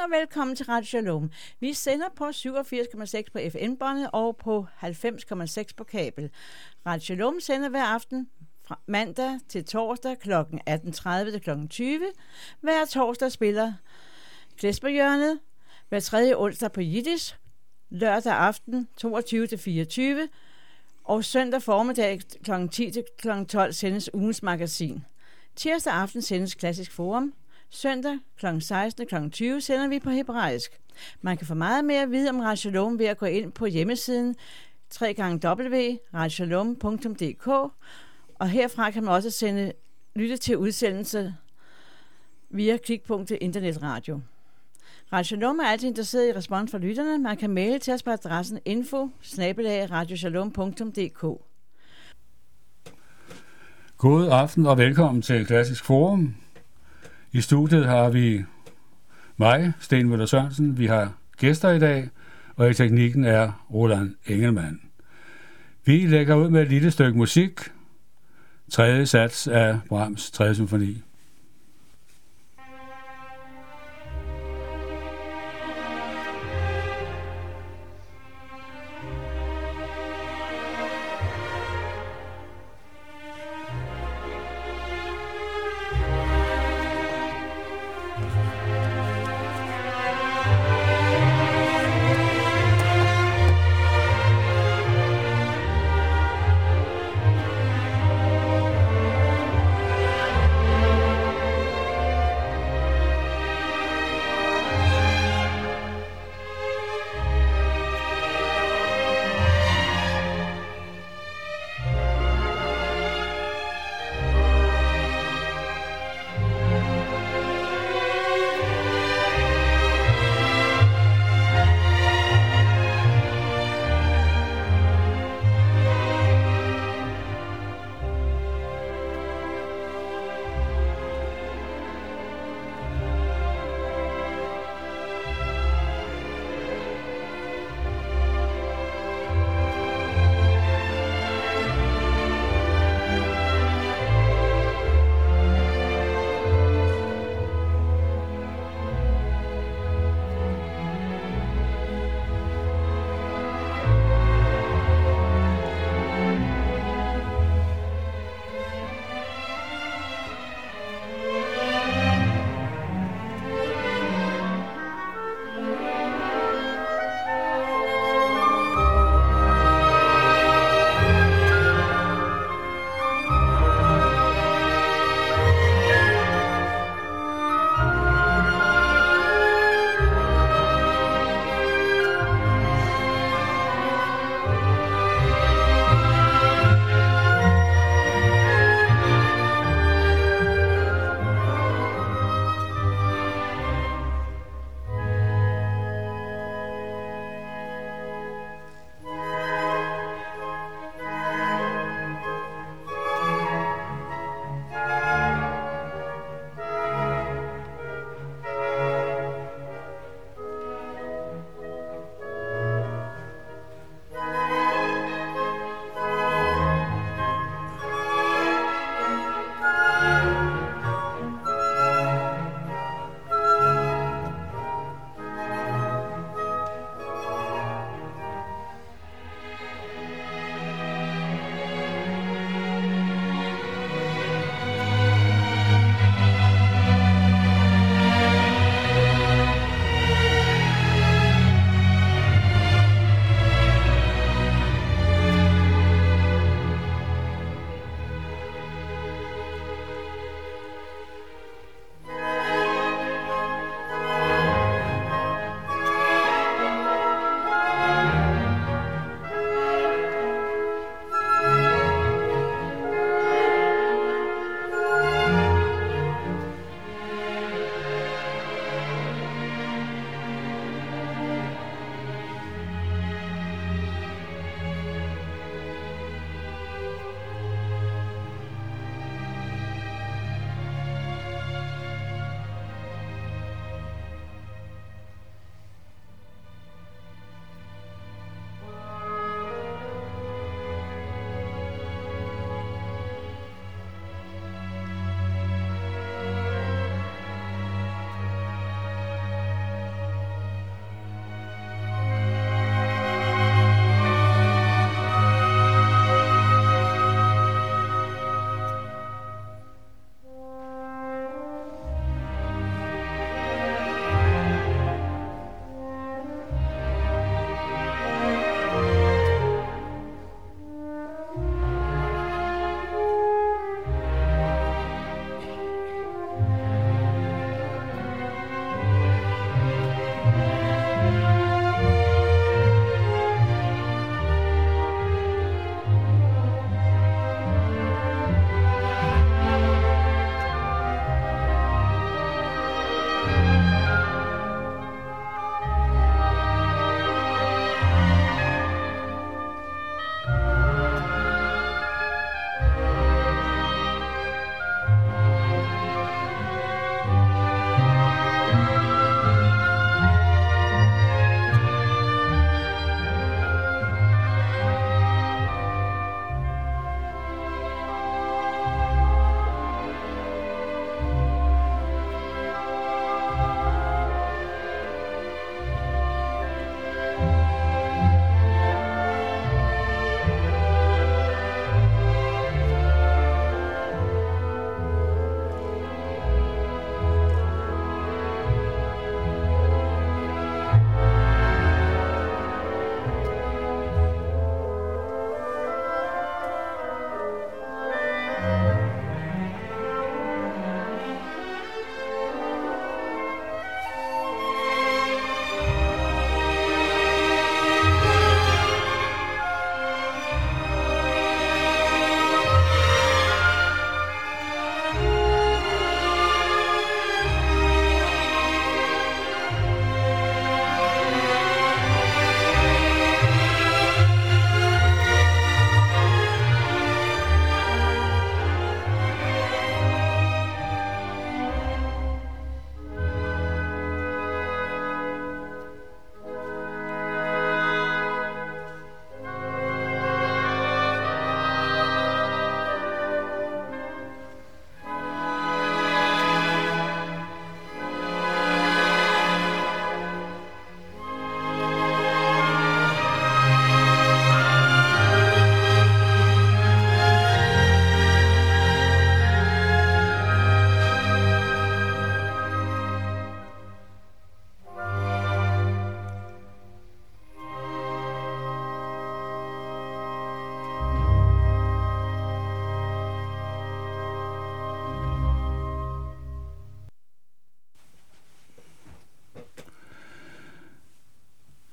og velkommen til Radio Shalom. Vi sender på 87,6 på FM-båndet og på 90,6 på kabel. Radio Shalom sender hver aften fra mandag til torsdag kl. 18.30 til kl. 20. Hver torsdag spiller Klesberghjørnet. Hver tredje onsdag på Yiddish. Lørdag aften 22 til 24. Og søndag formiddag kl. 10 til kl. 12 sendes ugens magasin. Tirsdag aften sendes Klassisk Forum. Søndag kl. 16 kl. 20 sender vi på hebraisk. Man kan få meget mere at vide om Radio Shalom ved at gå ind på hjemmesiden www.radioshalom.dk, og herfra kan man også lytte til udsendelser via klikpunktet internetradio. Radio Shalom er altid interesseret i respons fra lytterne. Man kan maile til os på adressen info@radioshalom.dk. God aften og velkommen til Klassisk Forum. I studiet har vi mig, Sten Møller Sørensen. Vi har gæster i dag, og i teknikken er Roland Engelmann. Vi lægger ud med et lille stykke musik. 3. sats af Brahms 3. symfoni.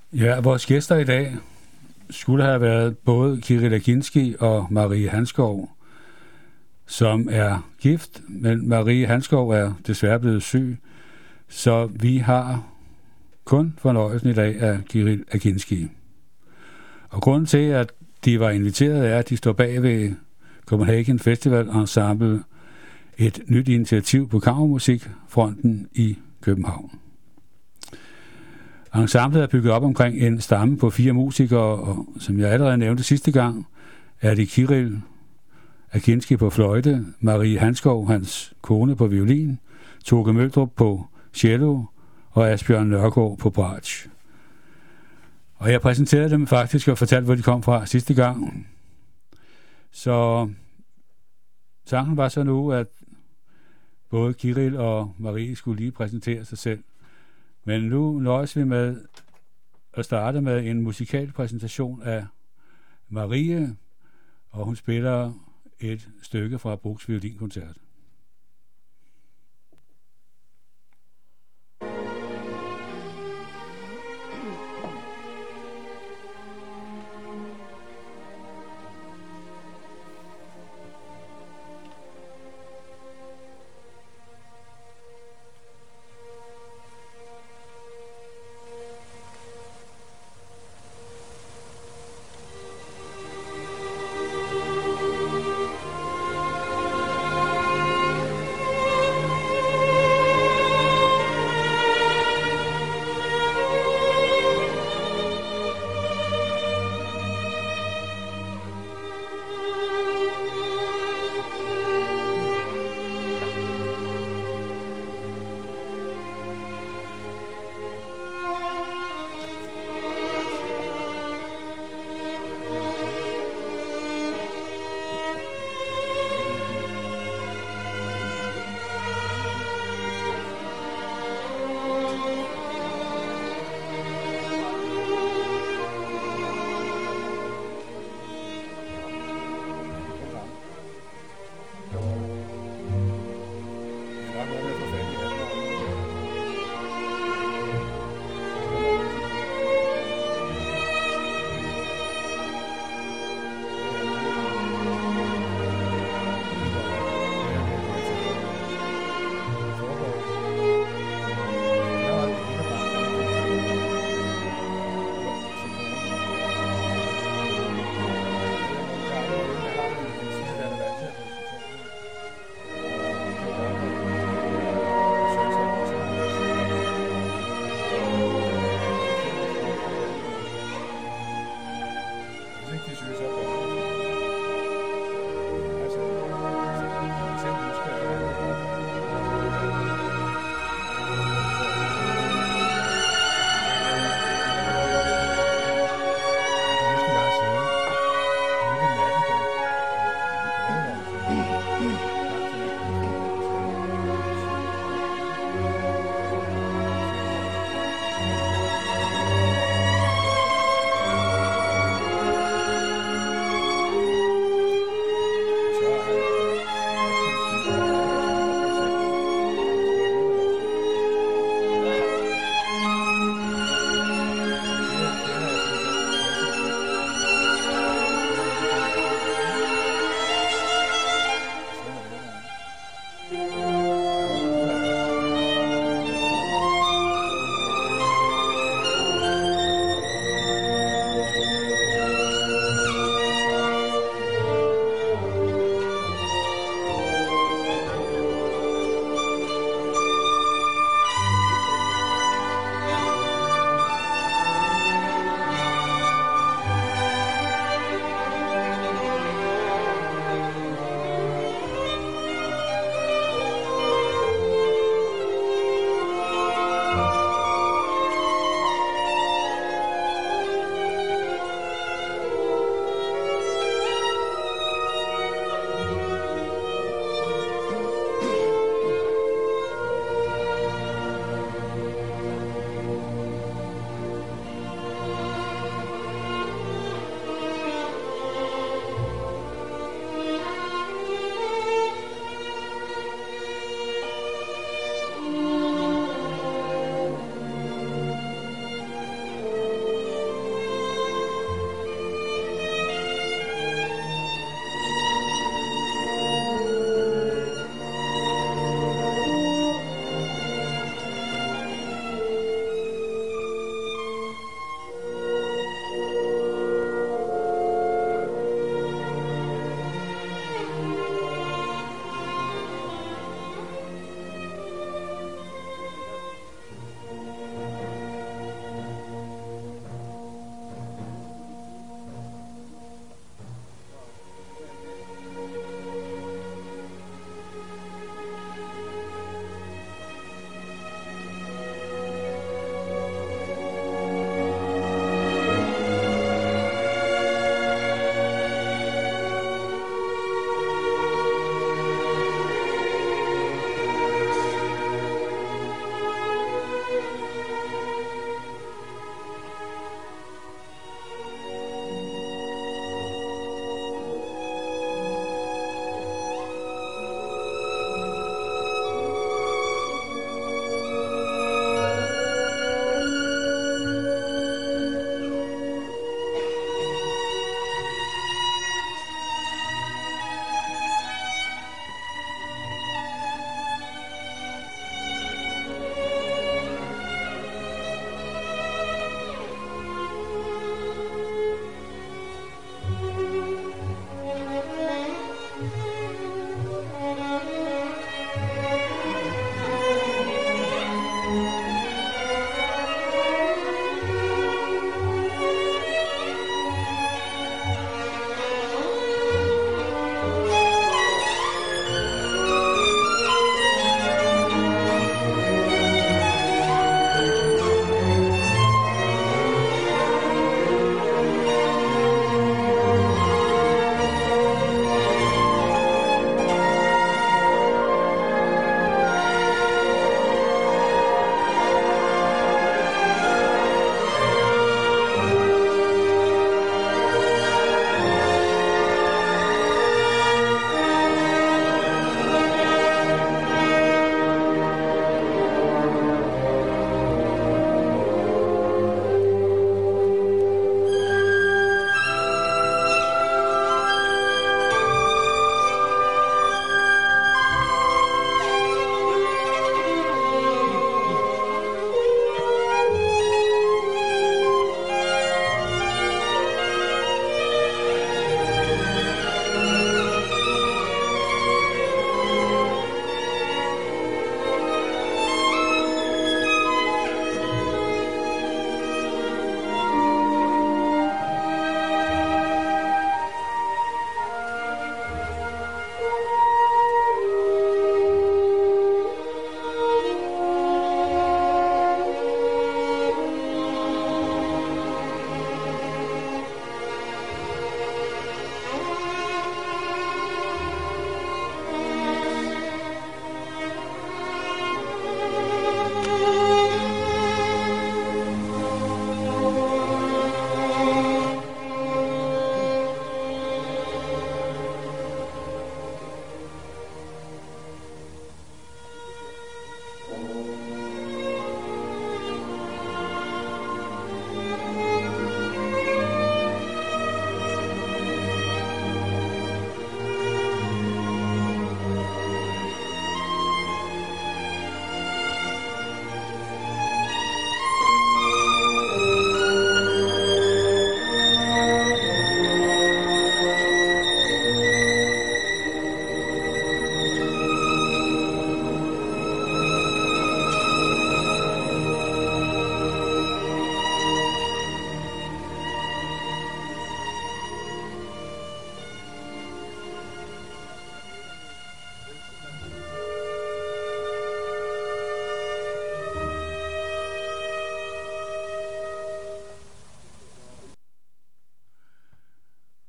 Ja, vores gæster i dag skulle have været både Kirill Akinski og Marie Hanskov, som er gift, men Marie Hanskov er desværre blevet syg, så vi har kun fornøjelsen i dag af Kirill Akinski. Og grunden til, at de var inviteret, er, at de står bag ved Copenhagen Festival Ensemble, et nyt initiativ på kammermusikfronten i København. Ensemblet er bygget op omkring en stamme på 4 musikere, og som jeg allerede nævnte sidste gang, er det Kirill Akinski på fløjte, Marie Hanskov, hans kone, på violin, Toke Møldrup på cello og Asbjørn Nørgaard på bratsch. Og jeg præsenterede dem faktisk og fortalte, hvor de kom fra sidste gang. Så sangen var så nu, at både Kirill og Marie skulle lige præsentere sig selv. Men nu nøjes vi med at starte med en musikal præsentation af Marie, og hun spiller et stykke fra Bruchs violinkoncert.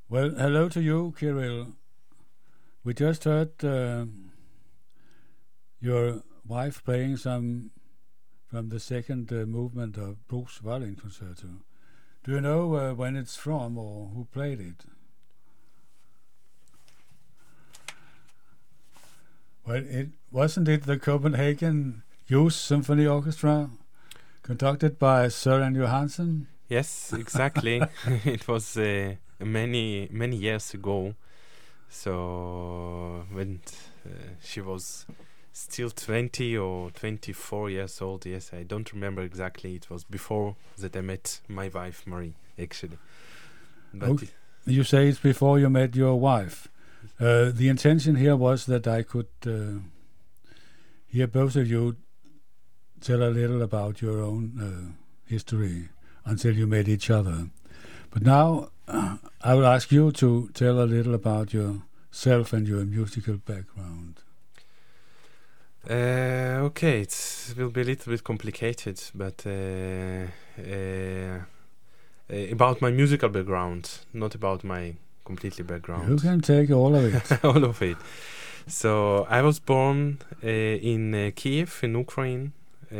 Well, hello to you, Kirill. We just heard your wife playing some from the second movement of Bruch's Violin Concerto. Do you know when it's from or who played it? Well, wasn't it the Copenhagen Youth Symphony Orchestra, conducted by Søren Johansen? Yes, exactly. It was many years ago. So when she was still 20 or 24 years old, yes, I don't remember exactly. It was before that I met my wife, Marie, actually. But okay. You say it's before you met your wife. The intention here was that I could hear both of you tell a little about your own history until you met each other. But now I will ask you to tell a little about yourself and your musical background. Okay, it will be a little bit complicated, but about my musical background, not about my completely background. You can take all of it. All of it. So I was born in Kiev, in Ukraine,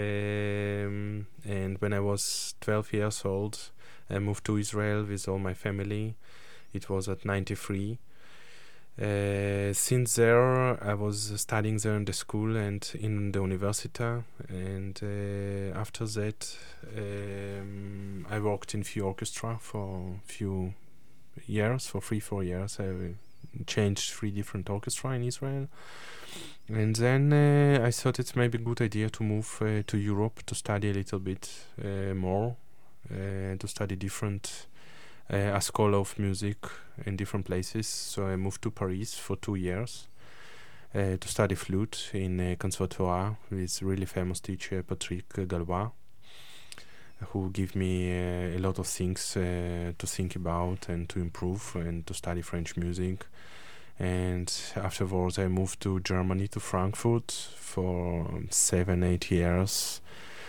and when I was 12 years old, I moved to Israel with all my family. It was at 93. Since there, I was studying there in the school and in the university, and after that, I worked in few orchestra for few years, for 3-4 years. I changed 3 different orchestra in Israel, and then I thought it's maybe a good idea to move to Europe to study a little bit more, to study different a scholar of music in different places. So I moved to Paris for 2 years to study flute in a conservatoire with really famous teacher Patrick Gallois, who gave me a lot of things to think about and to improve and to study French music. And afterwards I moved to Germany, to Frankfurt for 7-8 years.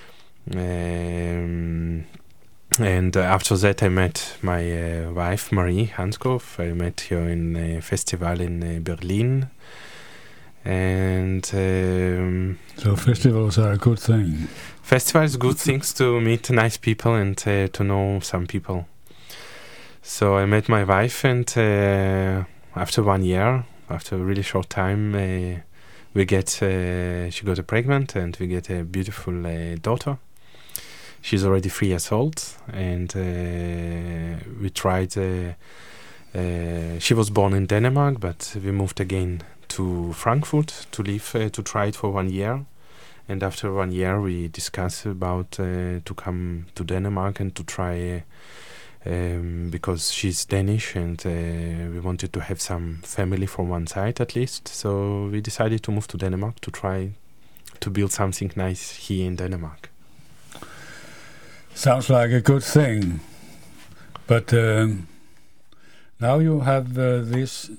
And after that I met my wife Marie Hanskopf. I met her in a festival in Berlin. And so festivals are a good thing. Festivals good things to meet nice people and to know some people. So I met my wife, and after 1 year, after a really short time, she got pregnant, and we get a beautiful daughter. She's already 3 years old, and we tried. She was born in Denmark, but we moved again to Frankfurt to live, to try it for 1 year. And after 1 year, we discussed about to come to Denmark and to try, because she's Danish, and we wanted to have some family from one side at least. So we decided to move to Denmark to try to build something nice here in Denmark. Sounds like a good thing, but now you have this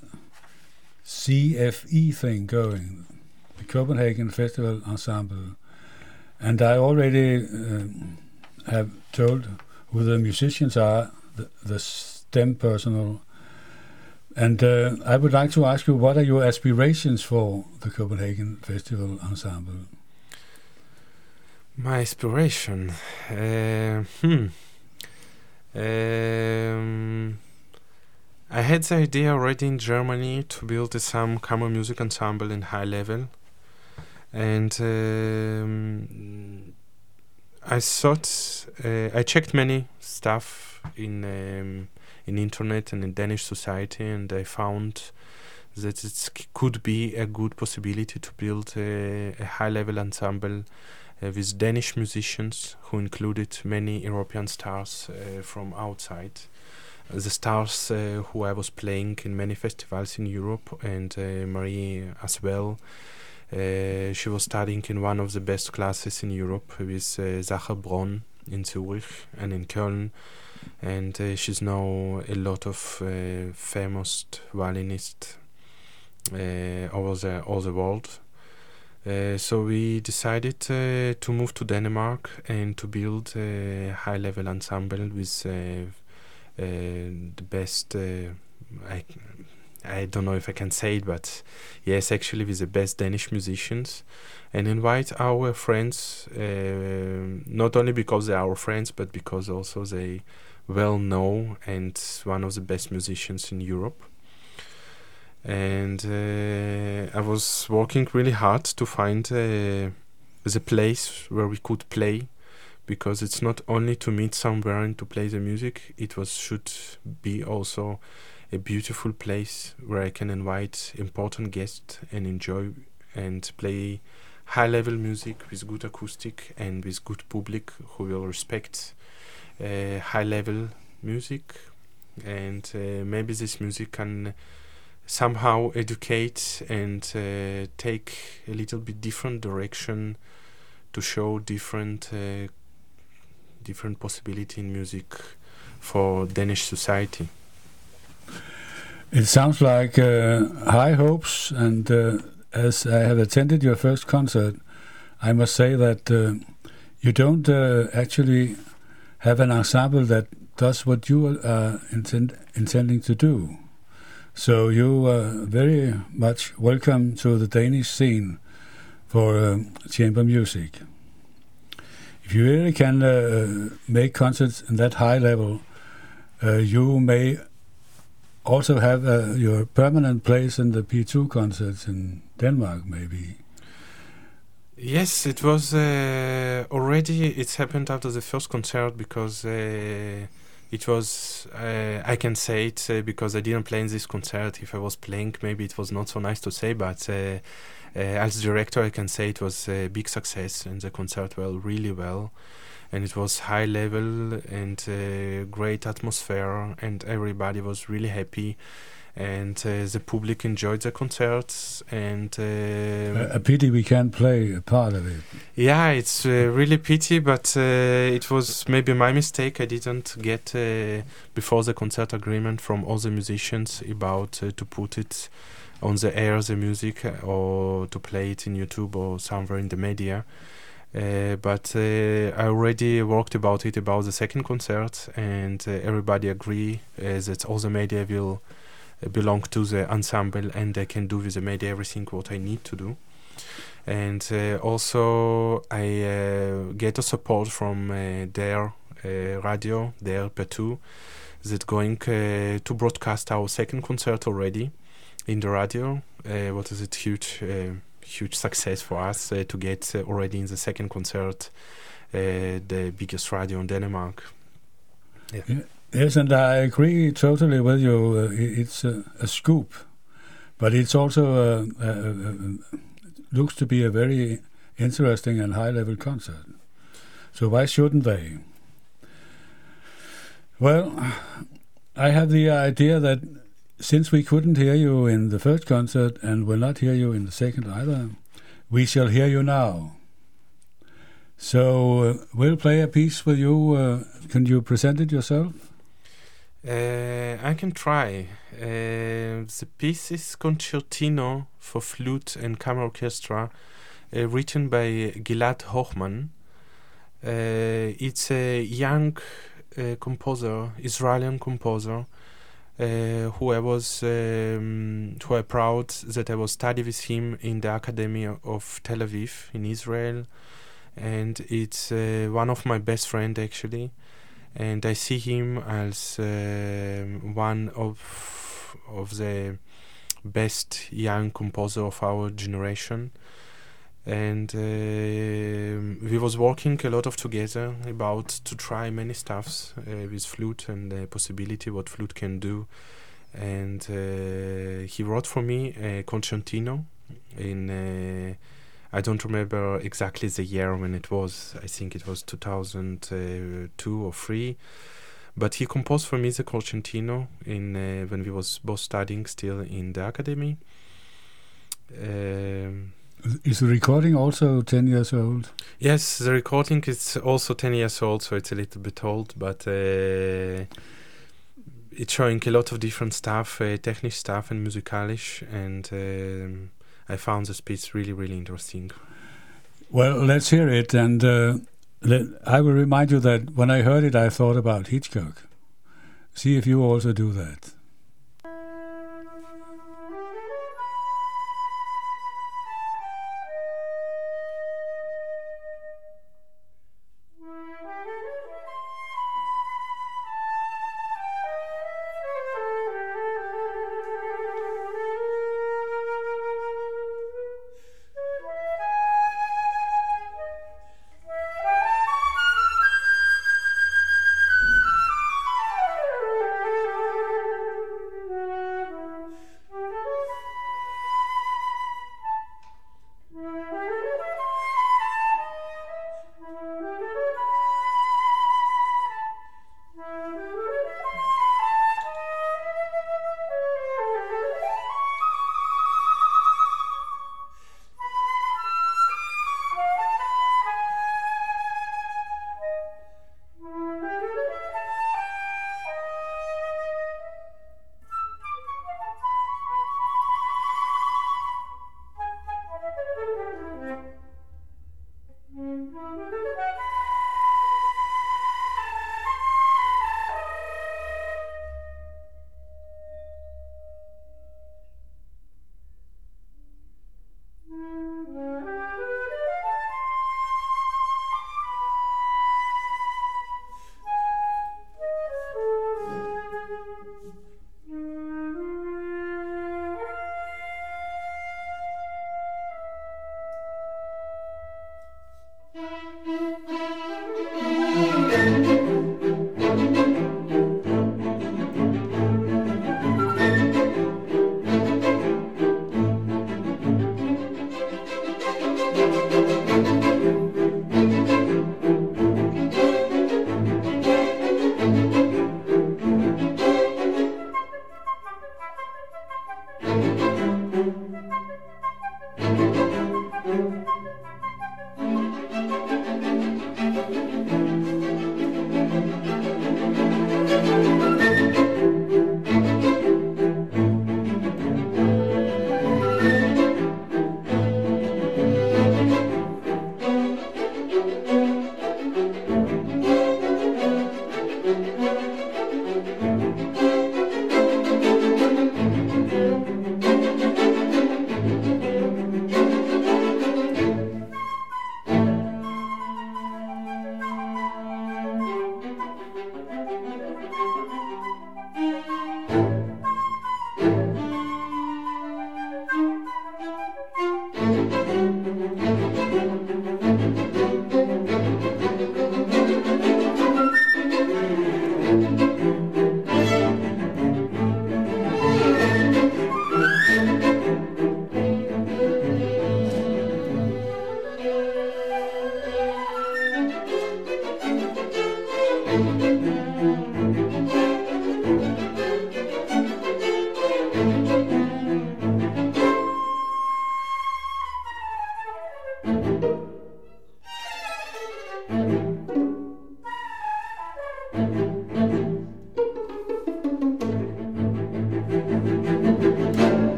CFE thing going, the Copenhagen Festival Ensemble, and I already have told who the musicians are, the STEM personnel, and I would like to ask you, what are your aspirations for the Copenhagen Festival Ensemble? My aspiration? I had the idea already in Germany to build some chamber music ensemble in high level, and I thought I checked many stuff in internet and in Danish society, and I found that it could be a good possibility to build a high level ensemble with Danish musicians who included many European stars from outside. The stars who I was playing in many festivals in Europe, and Marie as well. She was studying in one of the best classes in Europe with Sacher Bronn in Zurich and in Köln, and she's now a lot of famous violinists over all the world. So we decided to move to Denmark and to build a high-level ensemble with the best I don't know if I can say it, but yes, actually with the best Danish musicians, and invite our friends, not only because they are our friends, but because also they well know and one of the best musicians in Europe. And I was working really hard to find the place where we could play, because it's not only to meet somewhere and to play the music, should be also a beautiful place where I can invite important guests and enjoy and play high-level music with good acoustic and with good public who will respect high-level music. And maybe this music can somehow educate and take a little bit different direction to show different possibility in music for Danish society. It sounds like high hopes, and as I have attended your first concert, I must say that you don't actually have an ensemble that does what you are intending to do. So you are very much welcome to the Danish scene for chamber music. If you really can make concerts in that high level, you may also have your permanent place in the P2 concerts in Denmark, maybe. Yes, it was already. It's happened after the first concert, because it was. I can say it because I didn't play in this concert. If I was playing, maybe it was not so nice to say, but as director, I can say it was a big success, and the concert went really well. And it was high level and great atmosphere, and everybody was really happy, and the public enjoyed the concerts. And a pity we can't play a part of it. Yeah, it's really pity, but it was maybe my mistake. I didn't get before the concert agreement from all the musicians about to put it on the air, the music, or to play it in YouTube or somewhere in the media. But I already worked about the second concert, and everybody agree that all the media will belong to the ensemble, and I can do with the media everything what I need to do. And also I get a support from their radio, their P2, that going to broadcast our second concert already in the radio. What is it, huge success for us to get already in the second concert the biggest radio in Denmark. Yeah. Yes, and I agree totally with you. It's a scoop, but it's also looks to be a very interesting and high-level concert. So why shouldn't they? Well, I have the idea that since we couldn't hear you in the first concert and will not hear you in the second either, we shall hear you now. So we'll play a piece with you. Can you present it yourself? I can try. The piece is Concertino for flute and camera orchestra, written by Gilad Hochman. It's a young composer, Israeli composer, who I'm proud that I was study with him in the Academy of Tel Aviv in Israel, and it's one of my best friend actually, and I see him as one of the best young composer of our generation. And we was working a lot of together about to try many stuffs with flute and the possibility what flute can do. And he wrote for me Concertino in I don't remember exactly the year when it was. I think it was 2002 or 3. But he composed for me the Concertino in when we was both studying still in the academy. Is the recording also 10 years old? Yes, the recording is also 10 years old, so it's a little bit old, but it's showing a lot of different stuff, technical stuff and musicalisch, and I found this piece really, really interesting. Well, let's hear it, and I will remind you that when I heard it, I thought about Hitchcock. See if you also do that.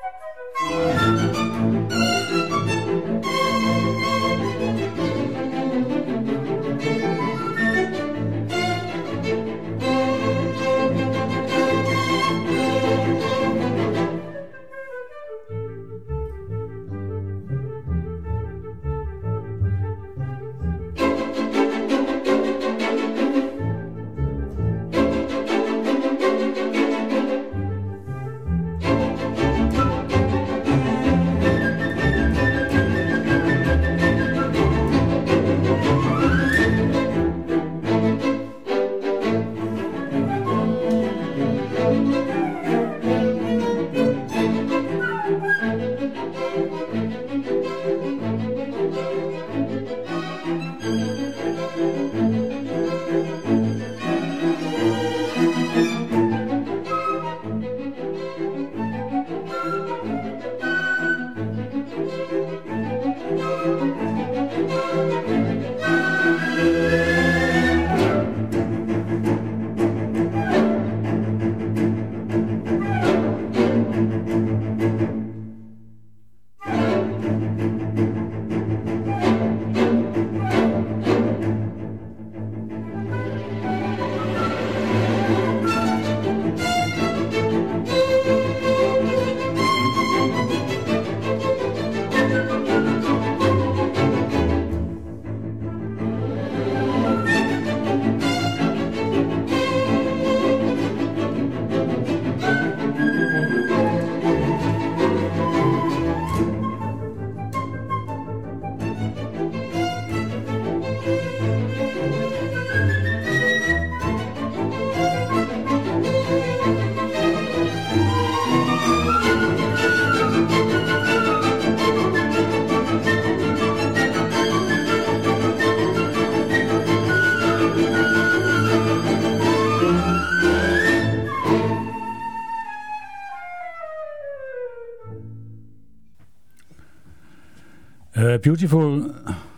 A beautiful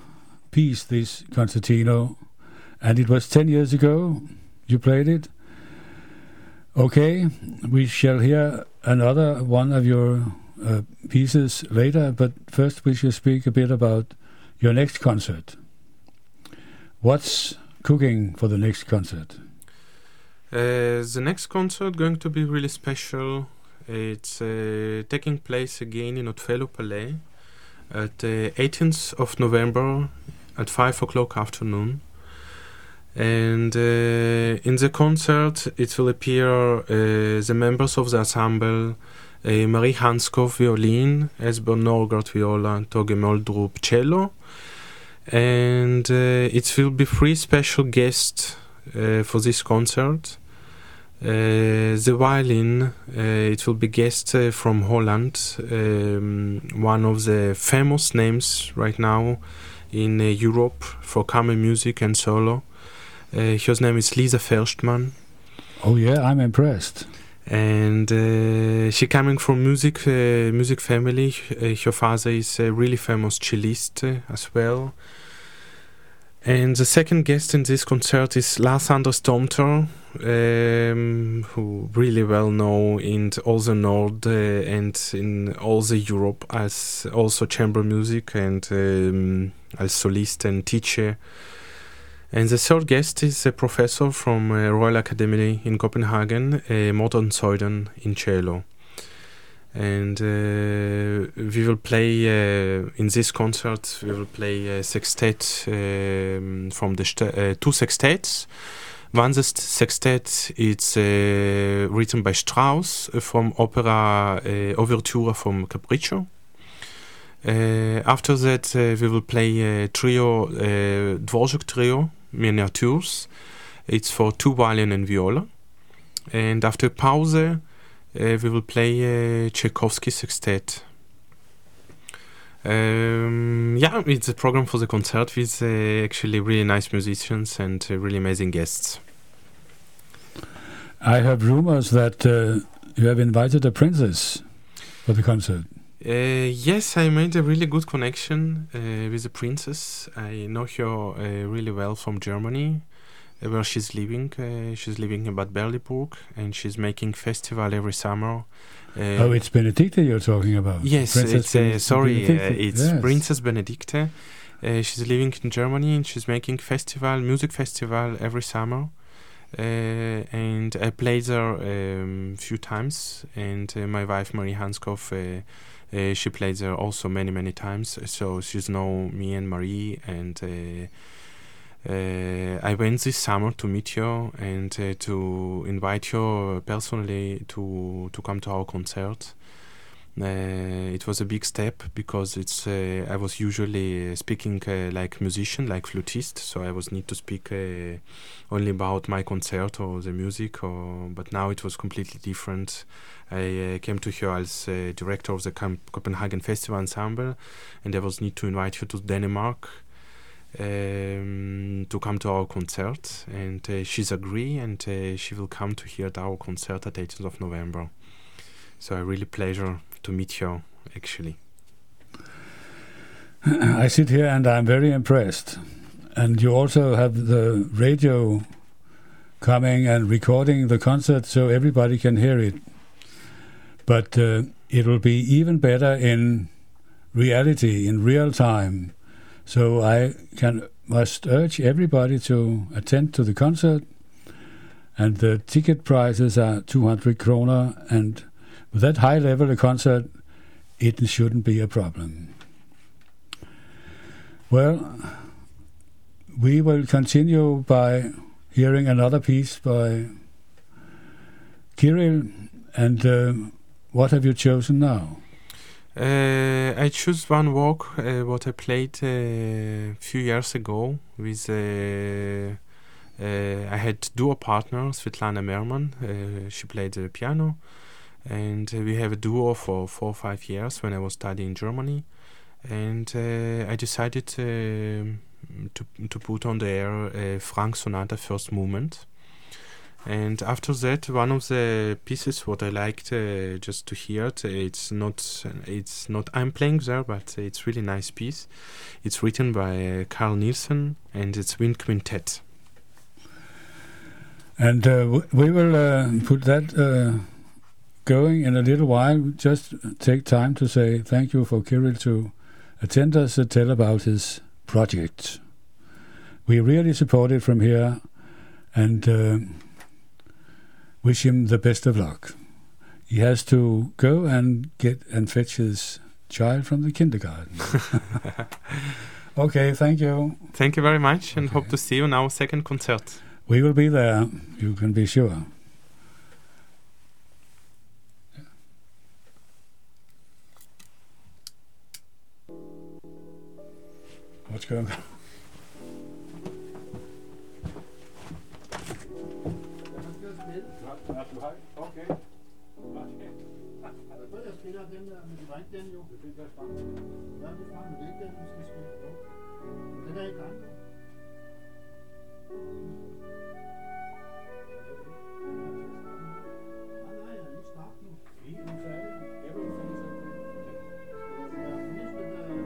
piece, this concertino, and it was 10 years ago you played it. Okay, we shall hear another one of your pieces later, but first we shall speak a bit about your next concert. What's cooking for the next concert? The next concert going to be really special. It's taking place again in Othello Palais at the 18th of November at 5 o'clock afternoon. And in the concert it will appear the members of the ensemble, Marie Hanskov violin, Esbjørn Nørgaard viola, Torgeir Moldrup cello, and it will be 3 special guests for this concert. The violin, it will be guest from Holland, one of the famous names right now in Europe for chamber music and solo. Her name is Lisa Ferschtman. Oh yeah, I'm impressed. And she coming from music family. Her father is a really famous cellist as well. And the second guest in this concert is Lars Anders Tomter, who really well known in all the North and in all the Europe as also chamber music and as solist and teacher. And the third guest is a professor from Royal Academy in Copenhagen, Morten Søyden in cello. And we will play in this concert. We will play a sextet from the 2 sextets. One sextet is written by Strauss from opera Overture from Capriccio. After that, we will play a trio, Dvorak trio, miniatures. It's for 2 violin and viola. And after pause, we will play Tchaikovsky sextet. It's a program for the concert with actually really nice musicians and really amazing guests. I have rumors that you have invited a princess for the concert. Yes, I made a really good connection with the princess. I know her really well from Germany. where she's living. She's living in Bad Berleburg, and she's making festival every summer. Oh, it's Benedicte you're talking about. Yes, Princess it's Benedicte. Yes. Princess Benedicte. She's living in Germany, and she's making music festival every summer. And I played there few times, and my wife Marie Hanskoff, she played there also many times. So she's know me and Marie, and I went this summer to meet you and to invite you personally to come to our concert. It was a big step because I was usually speaking like musician, like flutist, so I was need to speak only about my concert or the music, but now it was completely different. I came to here as director of the Copenhagen Festival Ensemble, and I was need to invite you to Denmark to come to our concert, and she's agree, and she will come to hear our concert at 18th of November. So I really pleasure to meet you, actually. I sit here and I'm very impressed. And you also have the radio coming and recording the concert so everybody can hear it. But it will be even better in reality, in real time. So I must urge everybody to attend to the concert. And the ticket prices are 200 kroner, and with that high level of concert, it shouldn't be a problem. Well, we will continue by hearing another piece by Kirill. And what have you chosen now? I choose one work what I played a few years ago with I had duo partner Svetlana Merman. She played the piano, and we have a duo for 4 or 5 years when I was studying in Germany. And I decided to put on the air Franck Sonata First Movement. And after that, one of the pieces what I liked just to hear it, it's not I'm playing there, but it's really nice piece. It's written by Carl Nielsen, and it's Wind Quintet. And we will put that going in a little while. Just take time to say thank you for Kirill to attend us and tell about his project. We really support it from here, and wish him the best of luck. He has to go and fetch his child from the kindergarten. Okay, thank you. Thank you very much, and hope to see you in our second concert. We will be there, you can be sure. What's going on? Okay. Jeg spiller den der, men det var ikke den jo. Det er frem. Ja, det er frem, men det er ikke den, vi skal spille. Jo. Den er i gang. Nej, jeg er lige start nu. Vi er færdige. Jeg vil færdig. Ja, nu spiller jeg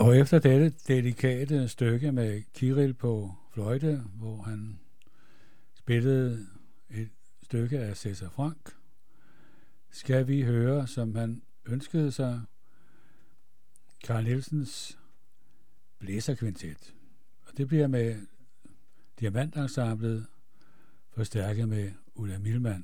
Og efter dette delikate stykke med Kirill på fløjte, hvor han spillede et stykke af César Franck, skal vi høre, som han ønskede sig, Carl Nielsens blæserkvintet. Og det bliver med Diamantensemblet forstærket med Ulla Milman.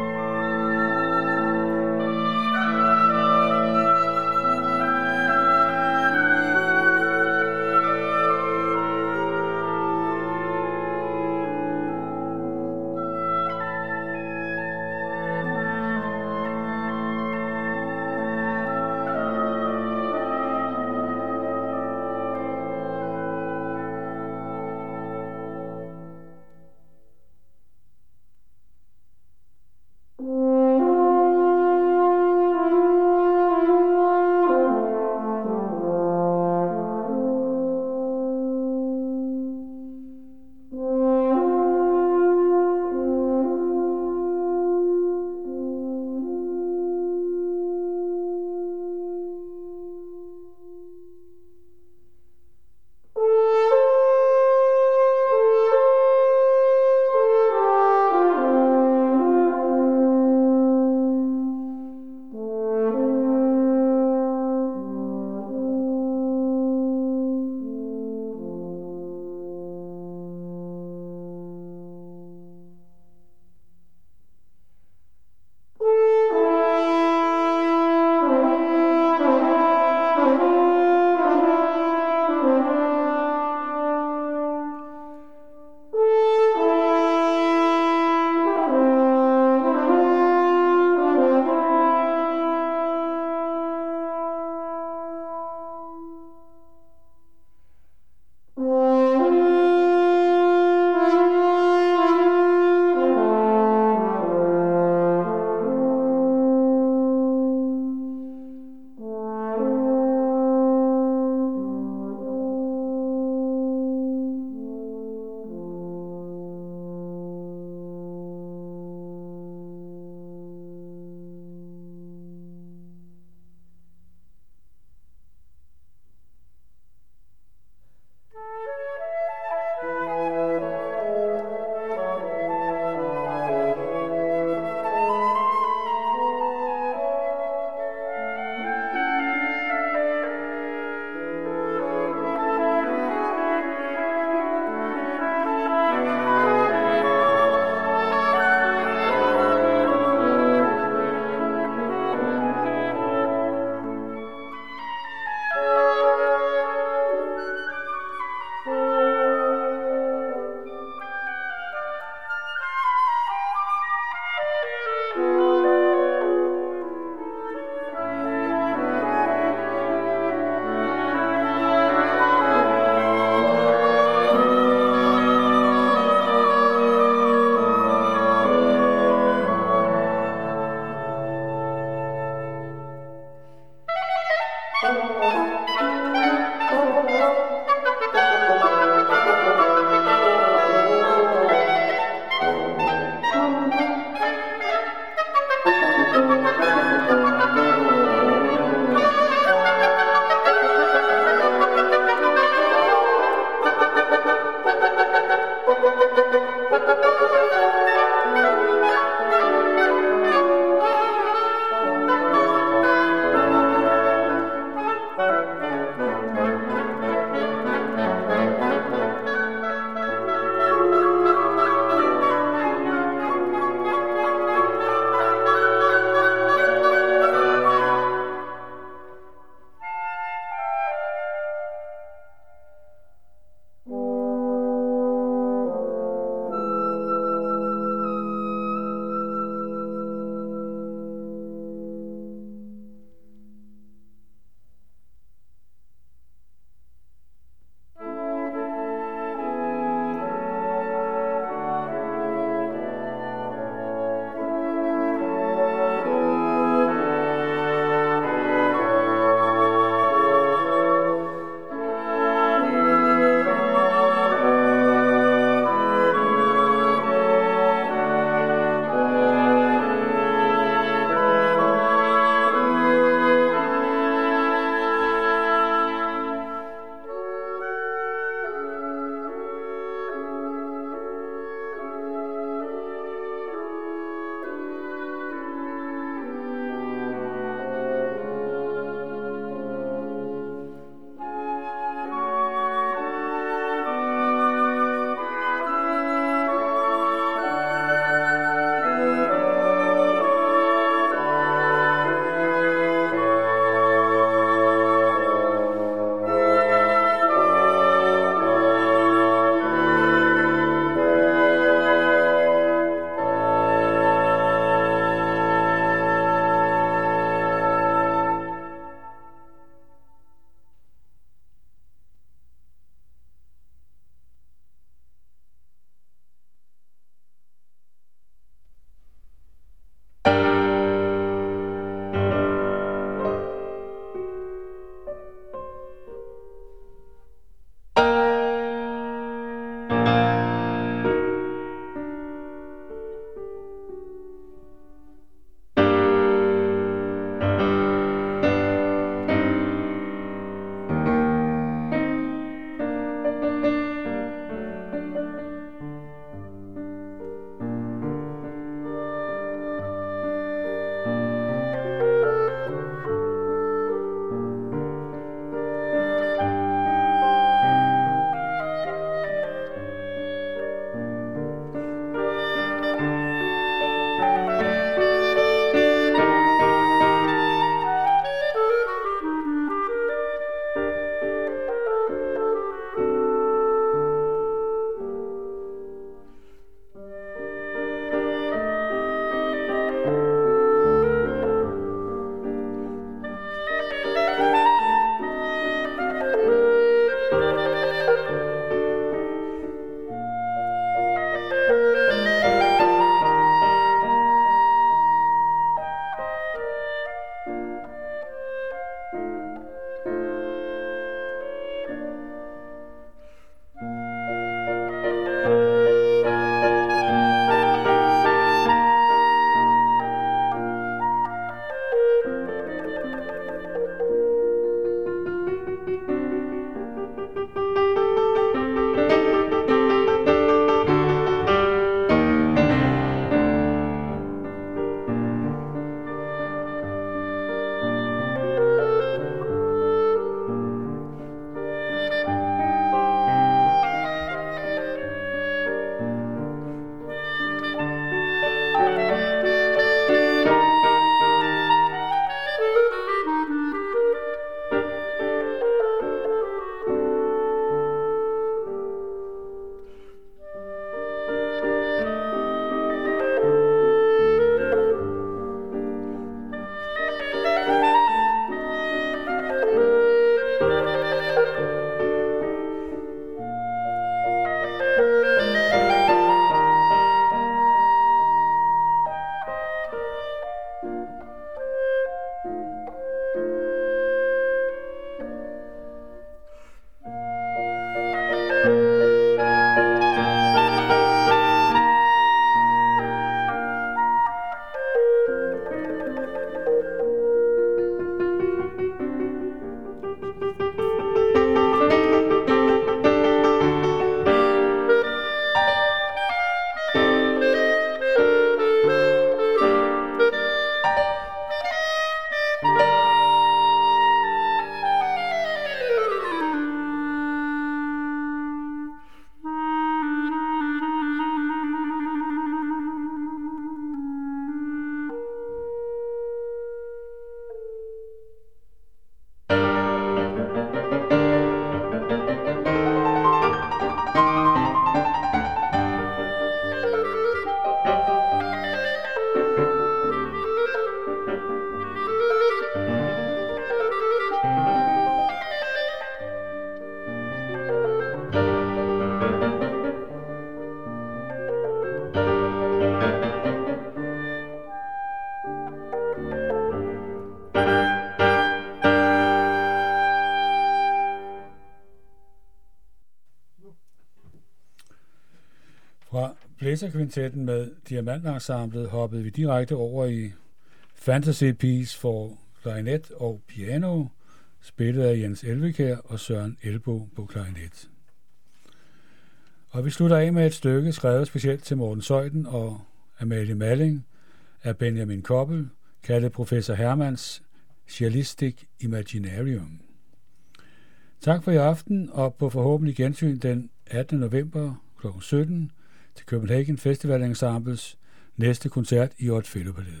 Fra blæserkvintetten med Diamantensemblet hoppede vi direkte over i Fantasy Piece for klarinet og piano, spillet af Jens Elvekjær og Søren Elbo på klarinet. Og vi slutter af med et stykke skrevet specielt til Morten Zeuthen og Amalie Malling af Benjamin Koppel, kaldet Professor Hermanns Cellistic Imaginarium. Tak for i aften, og på forhåbentlig gensyn den 18. november kl. 17 til Copenhagen Festival Ensembles næste koncert i Odd Fellow-palæet.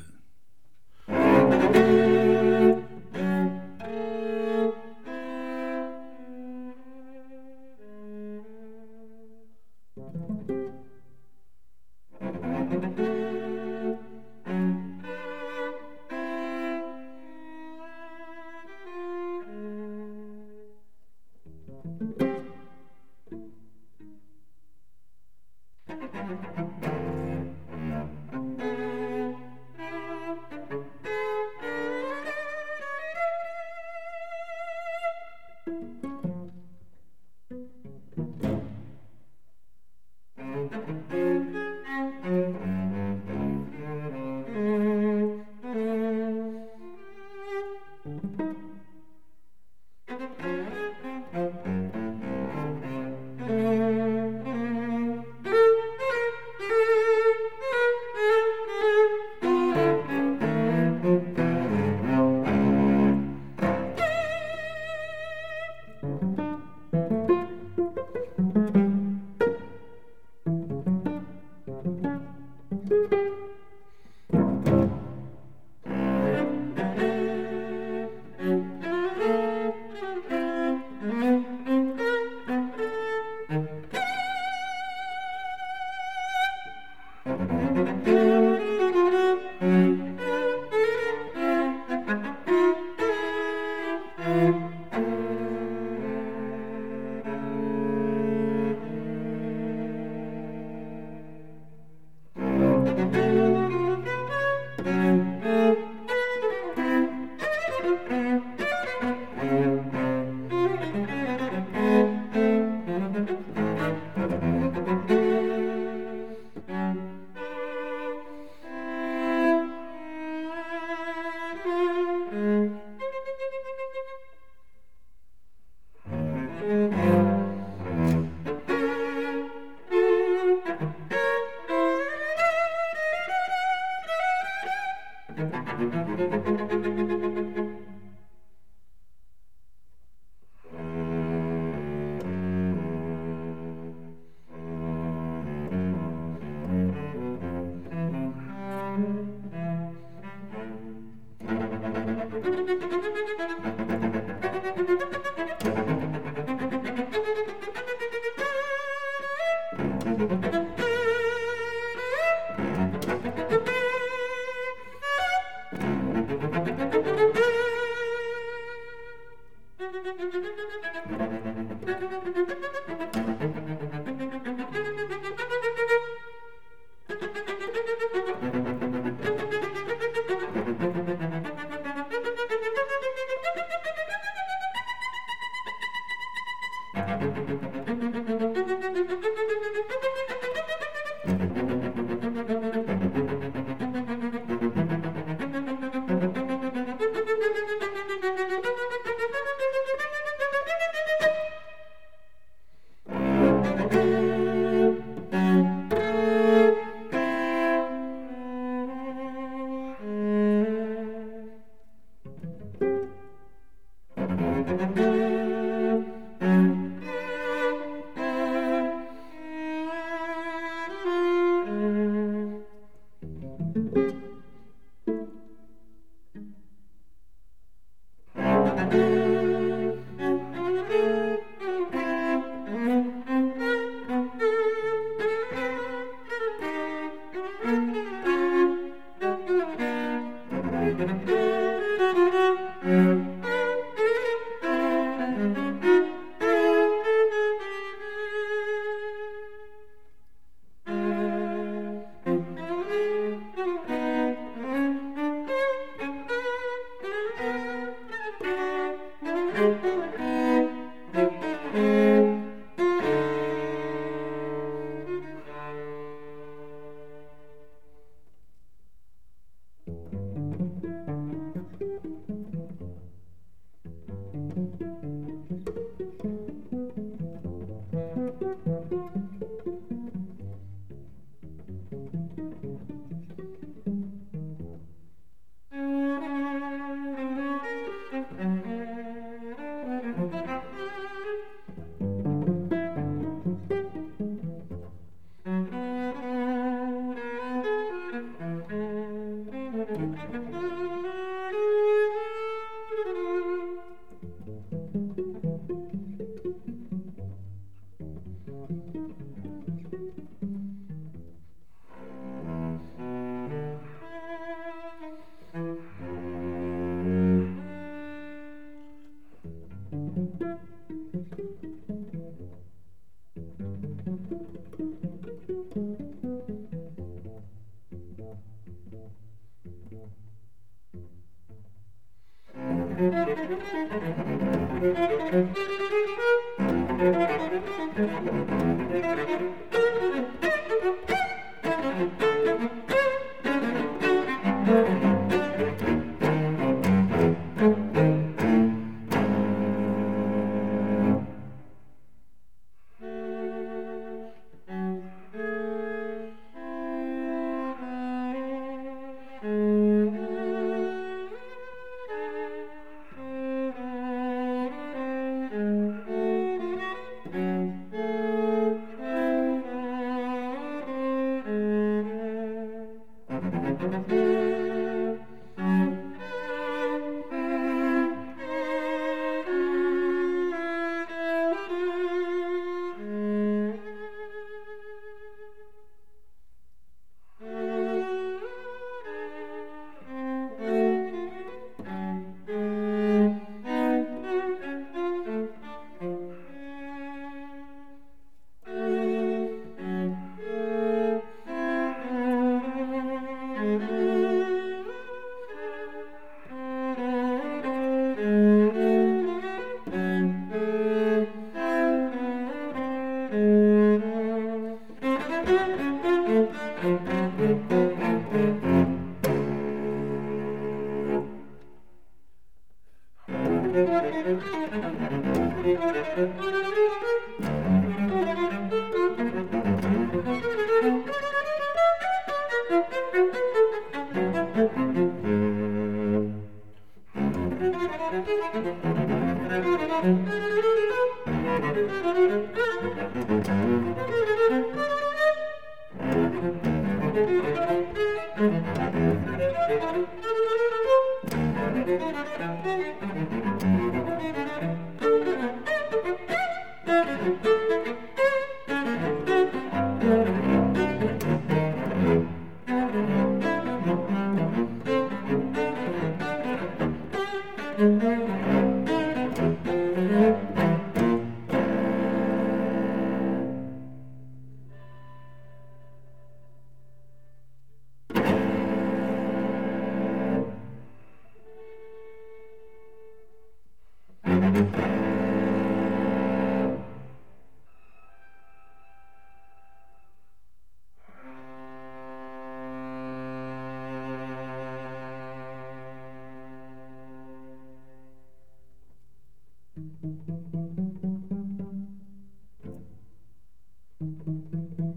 Thank you.